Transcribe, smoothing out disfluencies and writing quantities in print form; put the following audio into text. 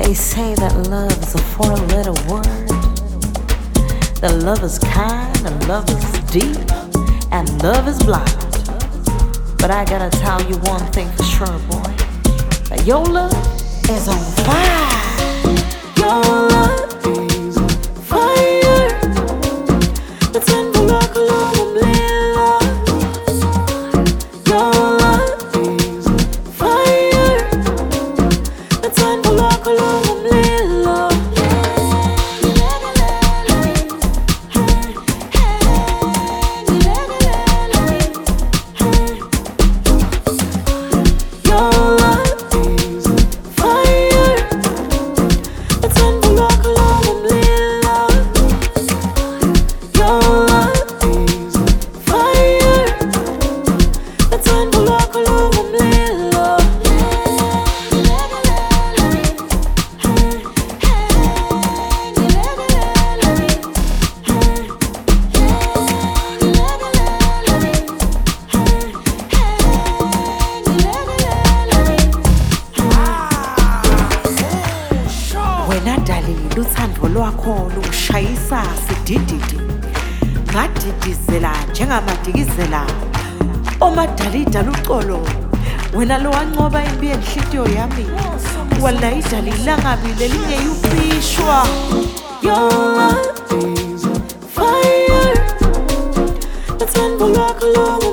They say that love is a four-letter word. That love is kind, and love is deep, and love is blind. But I gotta tell you one thing for sure, boy. That your love is on fire. Your love is on fire. The temple like a lonely love. Your love is on fire. The temple like a lonely love. Wena dalile uthando lwakho lushayisa sidididi ngadidizela njengamadikizela omadalida luxolo wena lo wancoba impi enhlitiyo yami wallahi dalila ngabi lelinye yufishwa. Your love is on fire. The temple like a